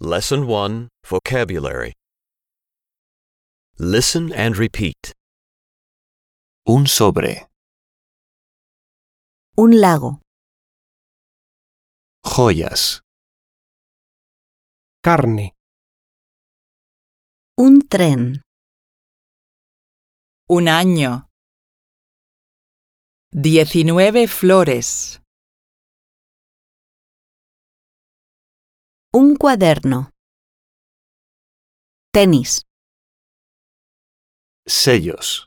Lesson 1, Vocabulary. Listen and repeat. Un sobre. Un lago. Joyas. Carne. Un tren. Un año. 19 flores. Un cuaderno. Tenis. Sellos.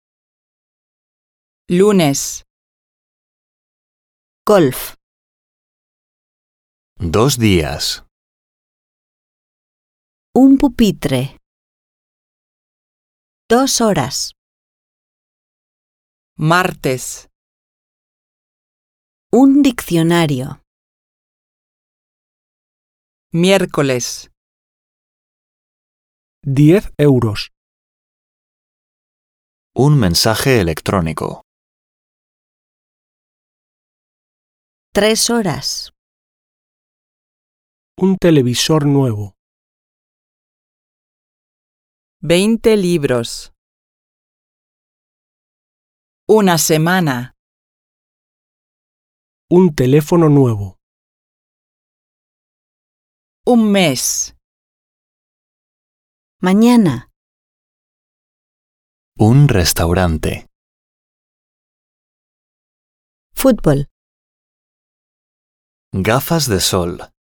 Lunes. Golf. 2 días. Un pupitre. 2 horas. Martes. Un diccionario. Miércoles. 10 euros. Un mensaje electrónico. 3 horas. Un televisor nuevo. 20 libros. Una semana. Un teléfono nuevo. Un mes. Mañana. Un restaurante. Fútbol. Gafas de sol.